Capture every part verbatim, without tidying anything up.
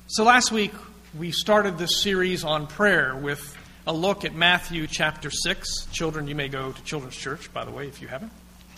So last week, we started this series on prayer with a look at Matthew chapter six. Children, you may go to Children's Church, by the way, if you haven't.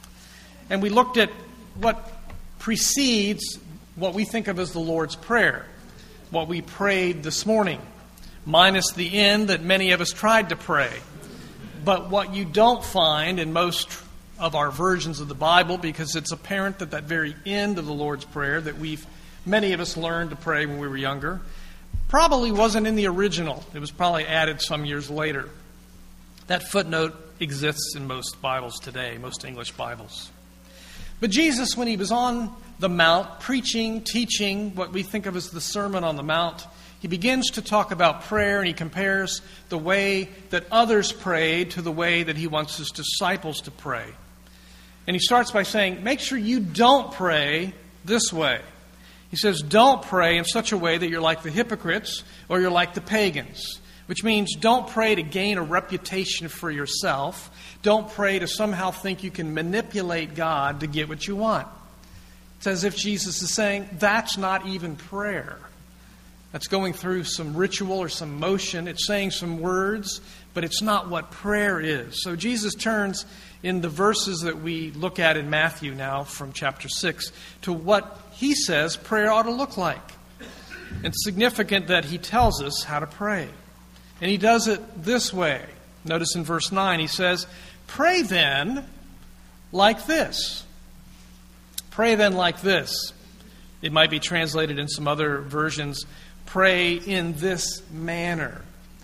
And we looked at what precedes what we think of as the Lord's Prayer, what we prayed this morning, minus the end that many of us tried to pray. But what you don't find in most of our versions of the Bible, because it's apparent that that very end of the Lord's Prayer that we've many of us learned to pray when we were younger, probably wasn't in the original. It was probably added some years later. That footnote exists in most Bibles today, most English Bibles. But Jesus, when he was on the Mount, preaching, teaching, what we think of as the Sermon on the Mount, he begins to talk about prayer, and he compares the way that others prayed to the way that he wants his disciples to pray. And he starts by saying, make sure you don't pray this way. He says, don't pray in such a way that you're like the hypocrites or you're like the pagans, which means don't pray to gain a reputation for yourself. Don't pray to somehow think you can manipulate God to get what you want. It's as if Jesus is saying, that's not even prayer. That's going through some ritual or some motion. It's saying some words, but it's not what prayer is. So Jesus turns in the verses that we look at in Matthew now from chapter six to what he says prayer ought to look like. It's significant that he tells us how to pray. And he does it this way. Notice in verse nine, he says, pray then like this. Pray then like this. It might be translated in some other versions, pray in this manner.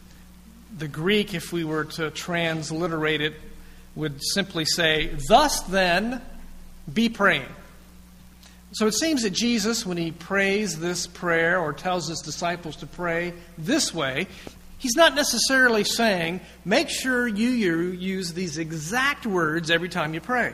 The Greek, if we were to transliterate it, would simply say, thus then, be praying. So it seems that Jesus, when he prays this prayer or tells his disciples to pray this way, he's not necessarily saying, make sure you use these exact words every time you pray.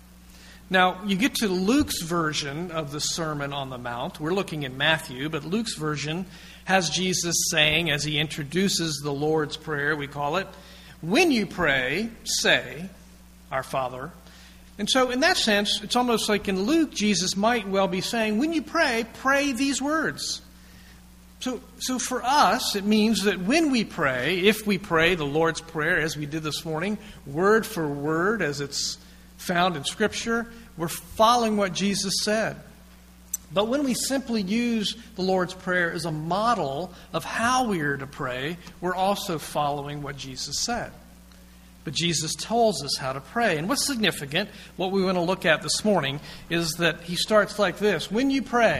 Now, you get to Luke's version of the Sermon on the Mount. We're looking at Matthew, but Luke's version has Jesus saying, as he introduces the Lord's Prayer, we call it, when you pray, say, our Father. And so in that sense, it's almost like in Luke, Jesus might well be saying, when you pray, pray these words. So, so for us, it means that when we pray, if we pray the Lord's Prayer, as we did this morning, word for word, as it's found in Scripture, we're following what Jesus said. But when we simply use the Lord's Prayer as a model of how we are to pray, we're also following what Jesus said. But Jesus tells us how to pray. And what's significant, what we want to look at this morning, is that he starts like this. When you pray,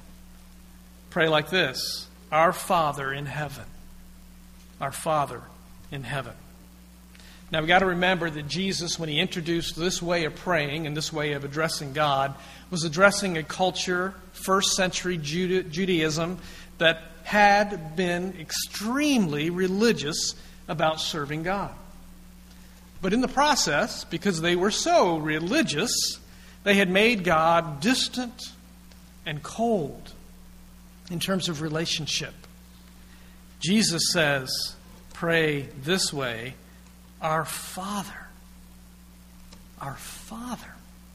pray like this. Our Father in heaven. Our Father in heaven. Now we've got to remember that Jesus, when he introduced this way of praying and this way of addressing God, was addressing a culture, first century Juda- Judaism, that had been extremely religious about serving God. But in the process, because they were so religious, they had made God distant and cold in terms of relationship. Jesus says, pray this way, our Father. Our Father.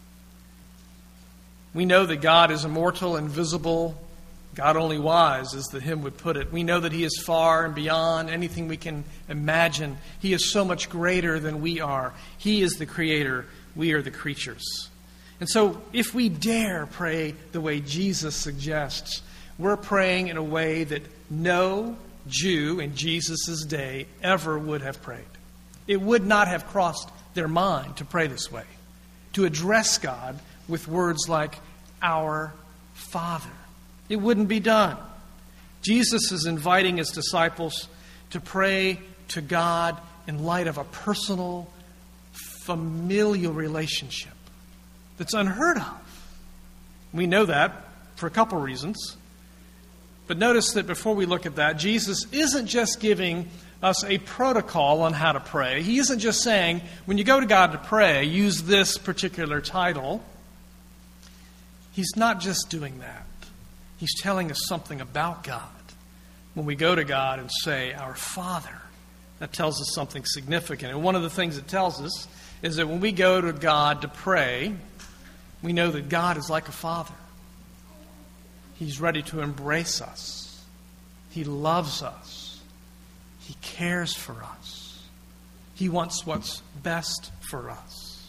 We know that God is immortal, invisible, God only wise, as the hymn would put it. We know that he is far and beyond anything we can imagine. He is so much greater than we are. He is the creator. We are the creatures. And so if we dare pray the way Jesus suggests, we're praying in a way that no Jew in Jesus' day ever would have prayed. It would not have crossed their mind to pray this way, to address God with words like, our Father. It wouldn't be done. Jesus is inviting his disciples to pray to God in light of a personal, familial relationship that's unheard of. We know that for a couple reasons. But notice that before we look at that, Jesus isn't just giving us a protocol on how to pray. He isn't just saying, when you go to God to pray, use this particular title. He's not just doing that. He's telling us something about God. When we go to God and say, our Father, that tells us something significant. And one of the things it tells us is that when we go to God to pray, we know that God is like a father. He's ready to embrace us. He loves us. He cares for us. He wants what's best for us.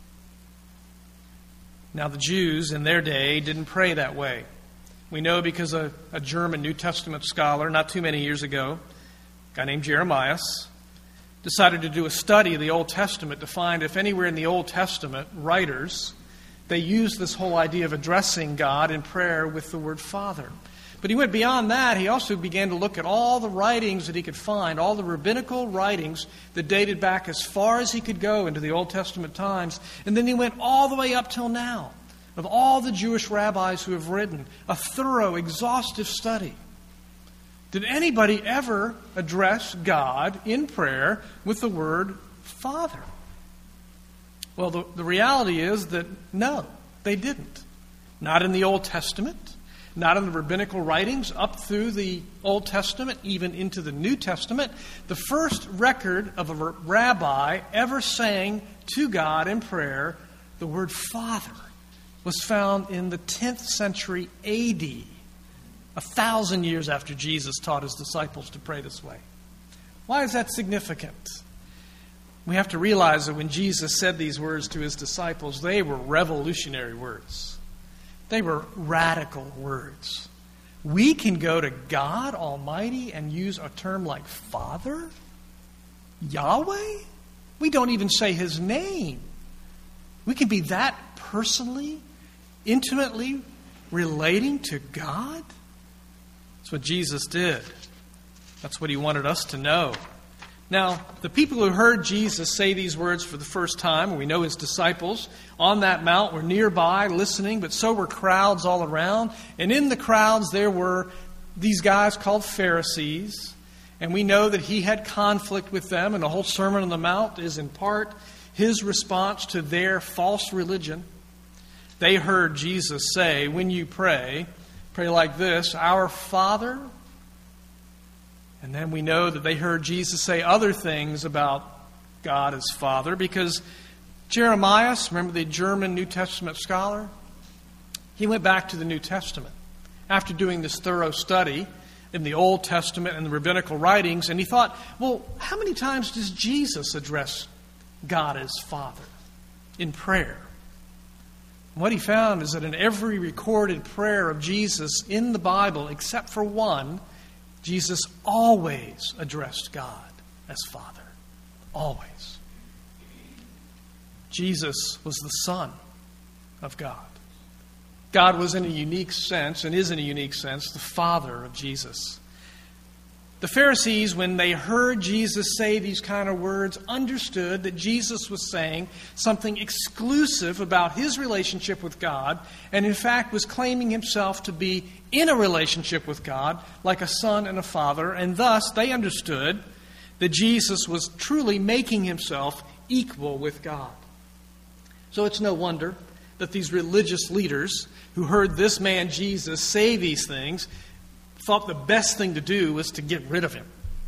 Now, the Jews in their day didn't pray that way. We know because a, a German New Testament scholar, not too many years ago, a guy named Jeremias, decided to do a study of the Old Testament to find if anywhere in the Old Testament, writers, they used this whole idea of addressing God in prayer with the word Father. But he went beyond that. He also began to look at all the writings that he could find, all the rabbinical writings that dated back as far as he could go into the Old Testament times. And then he went all the way up till now, of all the Jewish rabbis who have written a thorough, exhaustive study. Did anybody ever address God in prayer with the word Father? Well, the, the reality is that no, they didn't. Not in the Old Testament, not in the rabbinical writings up through the Old Testament, even into the New Testament. The first record of a rabbi ever saying to God in prayer the word Father was found in the tenth century A D, a thousand years after Jesus taught his disciples to pray this way. Why is that significant? We have to realize that when Jesus said these words to his disciples, they were revolutionary words. They were radical words. We can go to God Almighty and use a term like Father? Yahweh? We don't even say his name. We can be that personally, intimately relating to God? That's what Jesus did. That's what he wanted us to know. Now, the people who heard Jesus say these words for the first time, and we know his disciples on that mount were nearby listening, but so were crowds all around. And in the crowds there were these guys called Pharisees. And we know that he had conflict with them, and the whole Sermon on the Mount is in part his response to their false religion. They heard Jesus say, when you pray, pray like this, Our Father. And then we know that they heard Jesus say other things about God as Father, because Jeremias, remember the German New Testament scholar? He went back to the New Testament after doing this thorough study in the Old Testament and the rabbinical writings, and he thought, well, how many times does Jesus address God as Father in prayer? And what he found is that in every recorded prayer of Jesus in the Bible, except for one, Jesus always addressed God as Father. Always. Jesus was the Son of God. God was in a unique sense, and is in a unique sense, the Father of Jesus. The Pharisees, when they heard Jesus say these kind of words, understood that Jesus was saying something exclusive about his relationship with God, and in fact was claiming himself to be in a relationship with God, like a son and a father, and thus they understood that Jesus was truly making himself equal with God. So it's no wonder that these religious leaders who heard this man Jesus say these things thought the best thing to do was to get rid of him.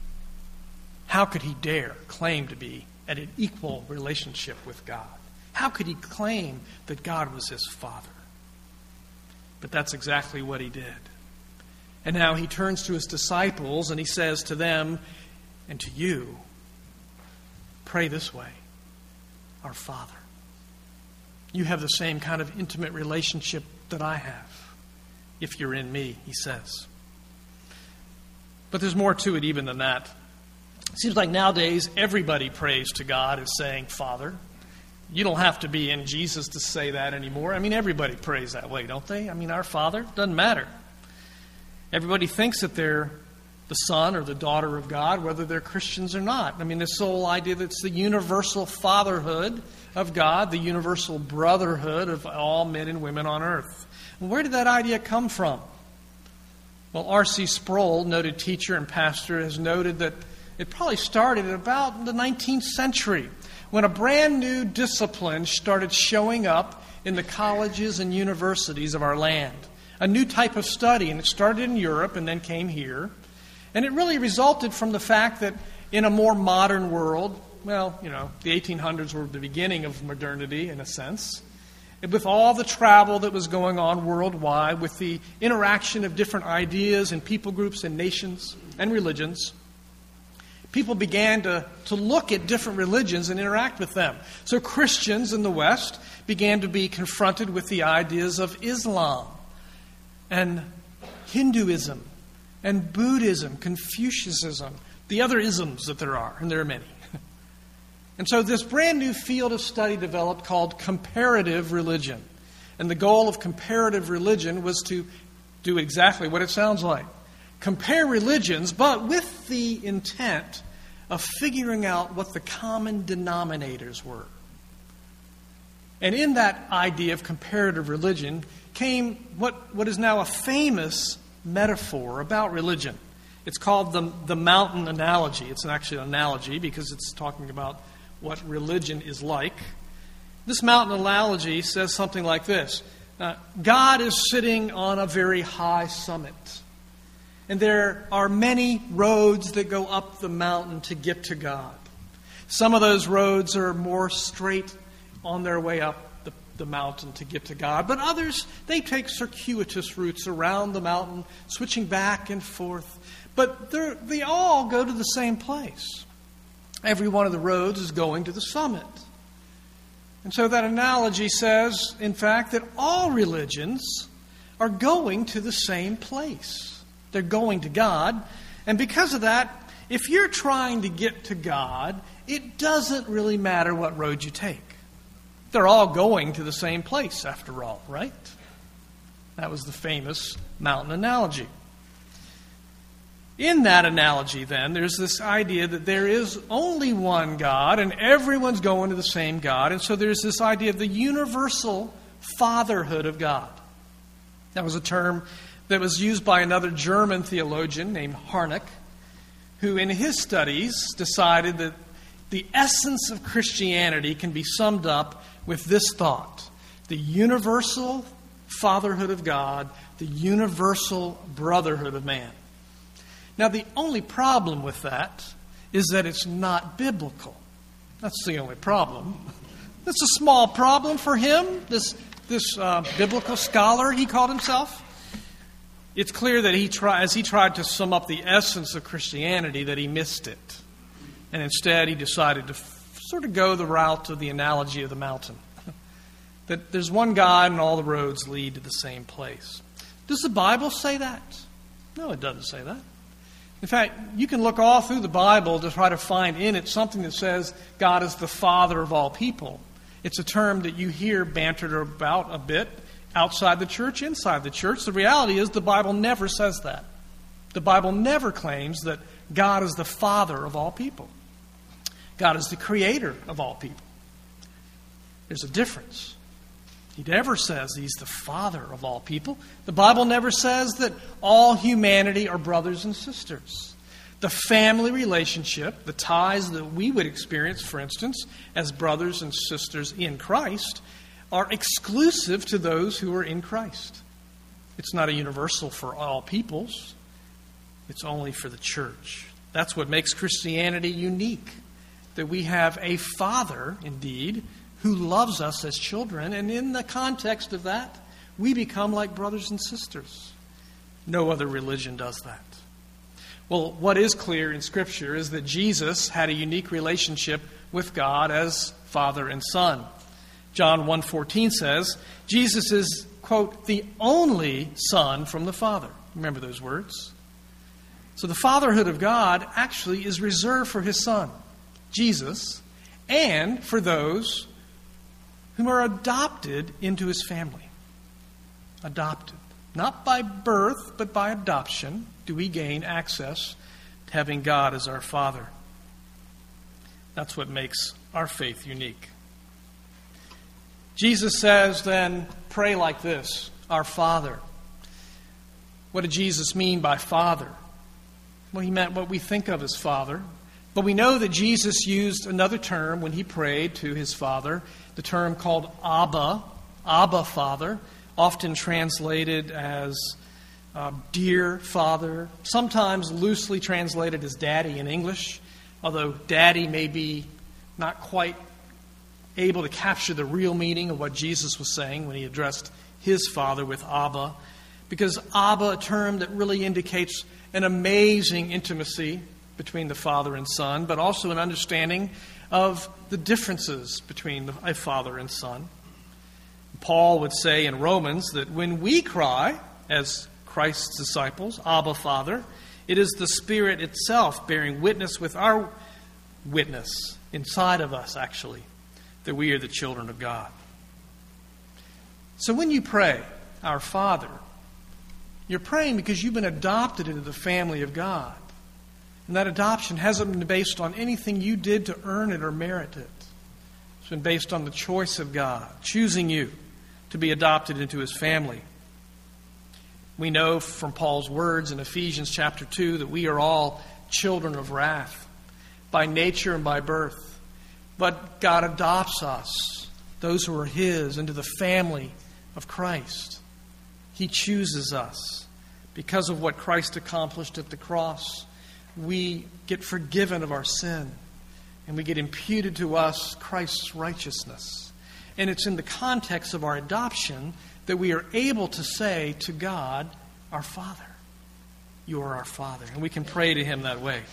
How could he dare claim to be at an equal relationship with God? How could he claim that God was his Father? But that's exactly what he did. And now he turns to his disciples and he says to them and to you, pray this way, Our Father. You have the same kind of intimate relationship that I have, if you're in me, he says. But there's more to it even than that. It seems like nowadays everybody prays to God as saying, Father. You don't have to be in Jesus to say that anymore. I mean, everybody prays that way, don't they? I mean, our Father, doesn't matter. Everybody thinks that they're the son or the daughter of God, whether they're Christians or not. I mean, this whole idea that it's the universal fatherhood of God, the universal brotherhood of all men and women on earth. Well, where did that idea come from? Well, R C Sproul, noted teacher and pastor, has noted that it probably started at about the nineteenth century, when a brand new discipline started showing up in the colleges and universities of our land. A new type of study, and it started in Europe and then came here. And it really resulted from the fact that in a more modern world, well, you know, the eighteen hundreds were the beginning of modernity in a sense, with all the travel that was going on worldwide, with the interaction of different ideas and people groups and nations and religions, people began to, to look at different religions and interact with them. So Christians in the West began to be confronted with the ideas of Islam and Hinduism and Buddhism, Confucianism, the other isms that there are, and there are many. And so this brand new field of study developed called comparative religion. And the goal of comparative religion was to do exactly what it sounds like. Compare religions, but with the intent of figuring out what the common denominators were. And in that idea of comparative religion came what, what is now a famous metaphor about religion. It's called the, the mountain analogy. It's actually an analogy because it's talking about what religion is like. This mountain analogy says something like this. Uh, God is sitting on a very high summit. And there are many roads that go up the mountain to get to God. Some of those roads are more straight on their way up the, the mountain to get to God. But others, they take circuitous routes around the mountain, switching back and forth. But they all go to the same place. Every one of the roads is going to the summit. And so that analogy says, in fact, that all religions are going to the same place. They're going to God. And because of that, if you're trying to get to God, it doesn't really matter what road you take. They're all going to the same place, after all, right? That was the famous mountain analogy. In that analogy, then, there's this idea that there is only one God and everyone's going to the same God. And so there's this idea of the universal fatherhood of God. That was a term that was used by another German theologian named Harnack, who in his studies decided that the essence of Christianity can be summed up with this thought: the universal fatherhood of God, the universal brotherhood of man. Now, the only problem with that is that it's not biblical. That's the only problem. That's a small problem for him, this, this uh, biblical scholar, he called himself. It's clear that he try, as he tried to sum up the essence of Christianity, that he missed it. And instead, he decided to f- sort of go the route of the analogy of the mountain. That there's one God and all the roads lead to the same place. Does the Bible say that? No, it doesn't say that. In fact, you can look all through the Bible to try to find in it something that says God is the Father of all people. It's a term that you hear bantered about a bit outside the church, inside the church. The reality is the Bible never says that. The Bible never claims that God is the Father of all people. God is the Creator of all people. There's a difference. He never says He's the Father of all people. The Bible never says that all humanity are brothers and sisters. The family relationship, the ties that we would experience, for instance, as brothers and sisters in Christ, are exclusive to those who are in Christ. It's not a universal for all peoples. It's only for the church. That's what makes Christianity unique. That we have a Father, indeed, who loves us as children, and in the context of that, we become like brothers and sisters. No other religion does that. Well, what is clear in Scripture is that Jesus had a unique relationship with God as Father and Son. John one fourteen says, Jesus is, quote, the only Son from the Father. Remember those words? So the fatherhood of God actually is reserved for His Son, Jesus, and for those whom are adopted into His family. Adopted. Not by birth, but by adoption do we gain access to having God as our Father. That's what makes our faith unique. Jesus says then, pray like this, our Father. What did Jesus mean by Father? Well, He meant what we think of as Father. But we know that Jesus used another term when He prayed to His Father, the term called Abba, Abba Father, often translated as uh, dear Father, sometimes loosely translated as Daddy in English, although Daddy may be not quite able to capture the real meaning of what Jesus was saying when he addressed his Father with Abba. Because Abba, a term that really indicates an amazing intimacy between the Father and Son, but also an understanding of the differences between a father and son. Paul would say in Romans that when we cry, as Christ's disciples, Abba, Father, it is the Spirit itself bearing witness with our witness inside of us, actually, that we are the children of God. So when you pray, Our Father, you're praying because you've been adopted into the family of God. And that adoption hasn't been based on anything you did to earn it or merit it. It's been based on the choice of God, choosing you to be adopted into His family. We know from Paul's words in Ephesians chapter two that we are all children of wrath by nature and by birth. But God adopts us, those who are His, into the family of Christ. He chooses us. Because of what Christ accomplished at the cross, we get forgiven of our sin, and we get imputed to us Christ's righteousness. And it's in the context of our adoption that we are able to say to God, Our Father. You are our Father. And we can pray to Him that way.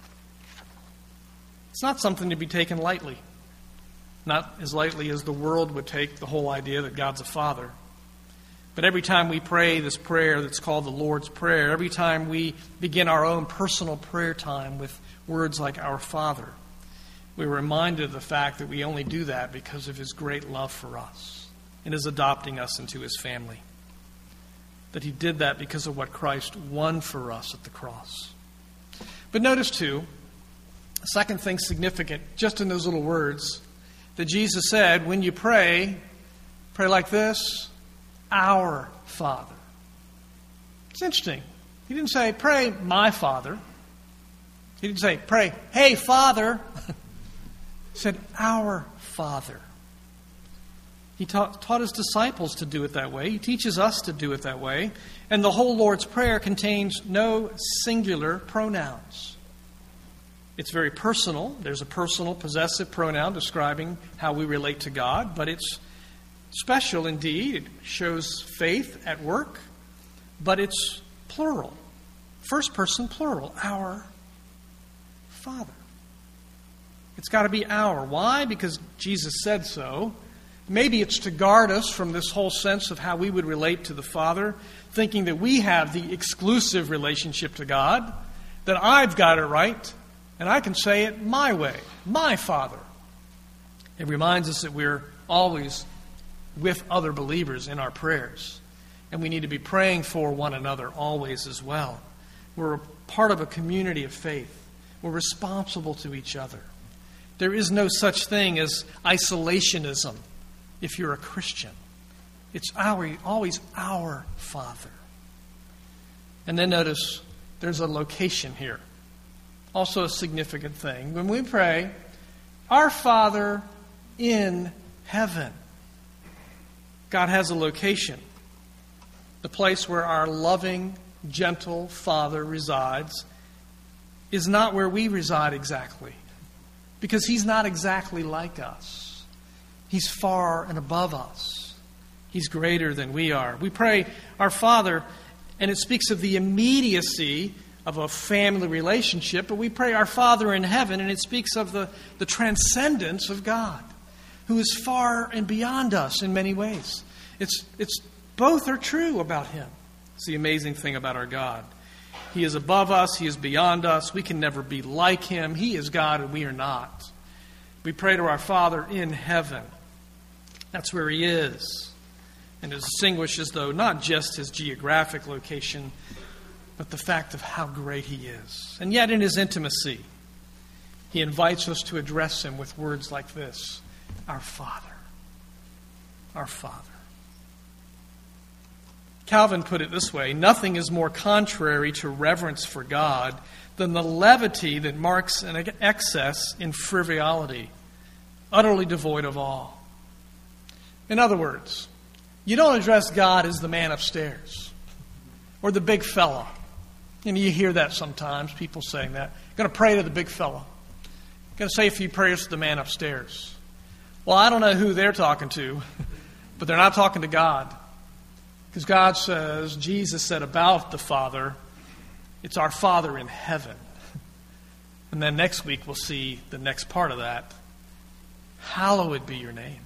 It's not something to be taken lightly. Not as lightly as the world would take the whole idea that God's a Father. But every time we pray this prayer that's called the Lord's Prayer, every time we begin our own personal prayer time with words like Our Father, we're reminded of the fact that we only do that because of His great love for us and His adopting us into His family. That He did that because of what Christ won for us at the cross. But notice, too, a second thing significant, just in those little words, that Jesus said, when you pray, pray like this, Our Father. It's interesting. He didn't say, pray, my Father. He didn't say, pray, hey, Father. He said, Our Father. He taught, taught His disciples to do it that way. He teaches us to do it that way. And the whole Lord's Prayer contains no singular pronouns. It's very personal. There's a personal possessive pronoun describing how we relate to God, but it's special indeed. It shows faith at work, but it's plural. First person plural. Our Father. It's got to be our. Why? Because Jesus said so. Maybe it's to guard us from this whole sense of how we would relate to the Father, thinking that we have the exclusive relationship to God, that I've got it right, and I can say it my way, my Father. It reminds us that we're always with other believers in our prayers. And we need to be praying for one another always as well. We're a part of a community of faith. We're responsible to each other. There is no such thing as isolationism if you're a Christian. It's our, always our Father. And then notice there's a location here. Also a significant thing. When we pray, Our Father in heaven. God has a location. The place where our loving, gentle Father resides is not where we reside exactly. Because He's not exactly like us. He's far and above us. He's greater than we are. We pray, Our Father, and it speaks of the immediacy of a family relationship, but we pray, Our Father in heaven, and it speaks of the, the transcendence of God, who is far and beyond us in many ways. It's, it's both are true about Him. It's the amazing thing about our God. He is above us. He is beyond us. We can never be like Him. He is God and we are not. We pray to our Father in heaven. That's where He is. And it distinguishes, though, not just His geographic location, but the fact of how great He is. And yet in His intimacy, He invites us to address Him with words like this, Our Father. Our Father. Calvin put it this way, nothing is more contrary to reverence for God than the levity that marks an excess in frivolity, utterly devoid of awe. In other words, you don't address God as the man upstairs or the big fella. And you hear that sometimes, people saying that. Going to pray to the big fella. Going to say a few prayers to the man upstairs. Well, I don't know who they're talking to, but they're not talking to God. Because God says, Jesus said about the Father, it's our Father in heaven. And then next week we'll see the next part of that. Hallowed be your name.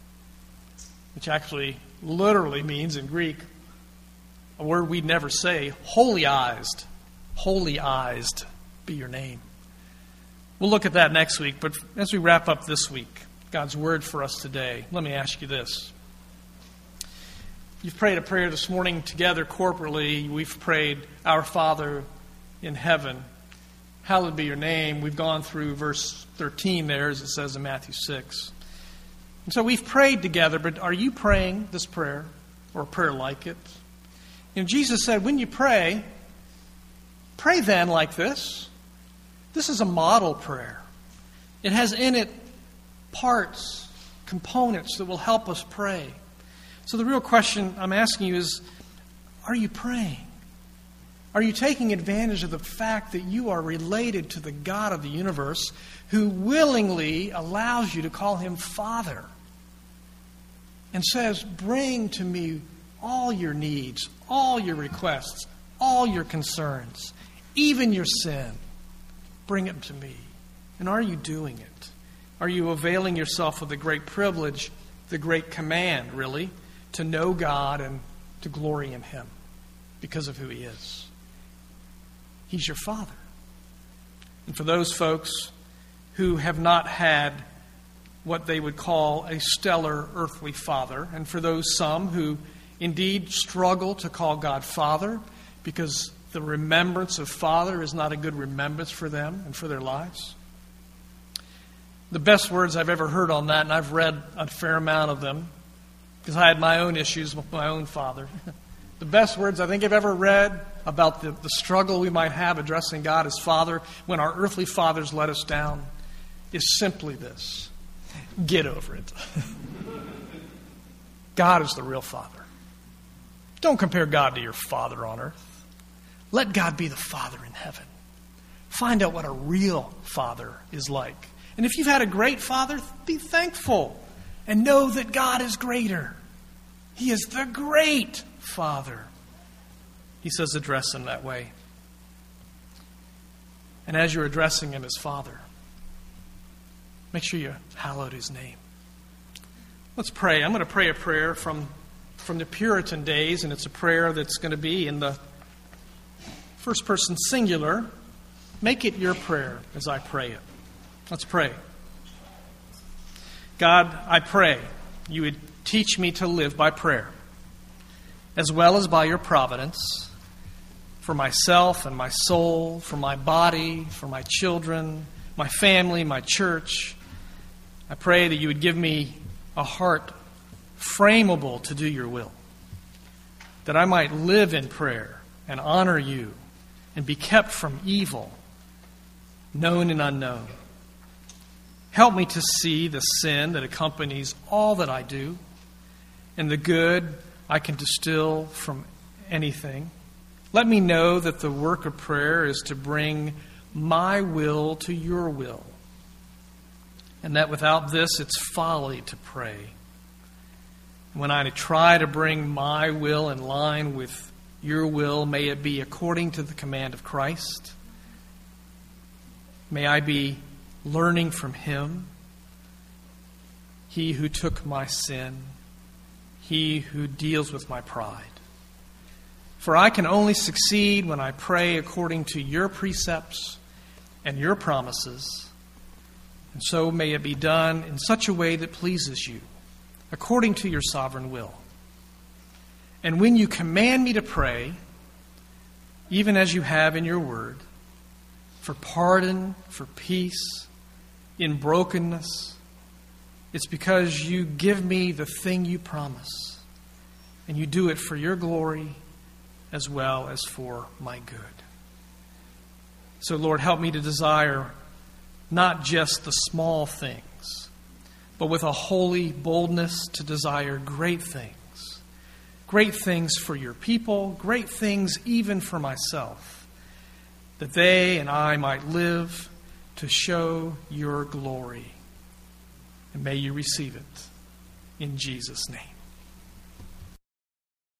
Which actually literally means in Greek, a word we'd never say, holy-ized. Holy-ized be your name. We'll look at that next week, but as we wrap up this week, God's word for us today, let me ask you this. You've prayed a prayer this morning together corporately. We've prayed, Our Father in heaven, hallowed be your name. We've gone through verse thirteen there, as it says in Matthew six. And so we've prayed together, but are you praying this prayer or a prayer like it? You know, Jesus said, when you pray, pray then like this. This is a model prayer. It has in it parts, components that will help us pray. So the real question I'm asking you is, are you praying? Are you taking advantage of the fact that you are related to the God of the universe who willingly allows you to call him Father and says, bring to me all your needs, all your requests, all your concerns, even your sin. Bring it to me. And are you doing it? Are you availing yourself of the great privilege, the great command, really, to know God and to glory in him because of who he is? He's your Father. And for those folks who have not had what they would call a stellar earthly father, and for those some who indeed struggle to call God Father because the remembrance of Father is not a good remembrance for them and for their lives, the best words I've ever heard on that, and I've read a fair amount of them, because I had my own issues with my own father. The best words I think I've ever read about the, the struggle we might have addressing God as Father when our earthly fathers let us down is simply this: get over it. God is the real Father. Don't compare God to your father on earth. Let God be the Father in heaven. Find out what a real father is like. And if you've had a great father, be thankful. And know that God is greater. He is the great Father. He says address him that way. And as you're addressing him as Father, make sure you hallowed his name. Let's pray. I'm going to pray a prayer from, from the Puritan days, and it's a prayer that's going to be in the first person singular. Make it your prayer as I pray it. Let's pray. God, I pray you would teach me to live by prayer, as well as by your providence, for myself and my soul, for my body, for my children, my family, my church. I pray that you would give me a heart frameable to do your will, that I might live in prayer and honor you and be kept from evil, known and unknown. Help me to see the sin that accompanies all that I do and the good I can distill from anything. Let me know that the work of prayer is to bring my will to your will, and that without this it's folly to pray. When I try to bring my will in line with your will, may it be according to the command of Christ. May I be learning from him, he who took my sin, he who deals with my pride. For I can only succeed when I pray according to your precepts and your promises, and so may it be done in such a way that pleases you, according to your sovereign will. And when you command me to pray, even as you have in your word, for pardon, for peace, in brokenness, it's because you give me the thing you promise, and you do it for your glory as well as for my good. So, Lord, help me to desire not just the small things, but with a holy boldness to desire great things. Great things for your people, great things even for myself, that they and I might live to show your glory. And may you receive it in Jesus' name.